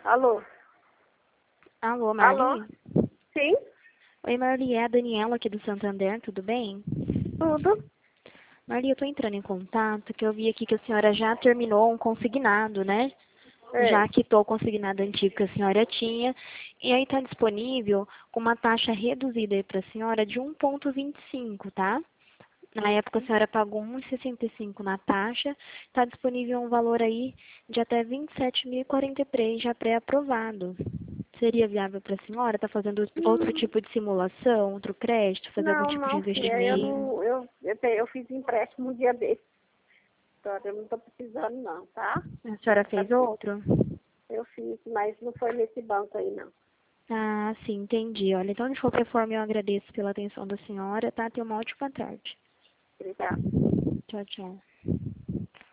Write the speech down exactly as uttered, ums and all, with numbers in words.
Alô? Alô, Alô? Marli? Sim? Oi, Marli, é a Daniela aqui do Santander, tudo bem? Tudo? Marli, eu tô entrando em contato, que eu vi aqui que a senhora já terminou um consignado, né? É. Já quitou o consignado antigo que a senhora tinha, e aí tá disponível com uma taxa reduzida aí pra senhora de um vírgula vinte e cinco, tá? Na época a senhora pagou um vírgula sessenta e cinco na taxa, está disponível um valor aí de até vinte e sete mil e quarenta e três já pré-aprovado. Seria viável para a senhora? Está fazendo outro Hum, tipo de simulação, outro crédito, fazer algum não, tipo de não, filha. Eu investimento? não. Eu, eu, te- eu fiz empréstimo um dia desse. Agora eu não tô precisando, não, tá? A senhora Tá. fez outro? Eu fiz, mas não foi nesse banco aí, não. Ah, sim, entendi. Olha, então de qualquer forma eu agradeço pela atenção da senhora, tá? Tenha uma ótima tarde. Obrigada. Tchau, tchau.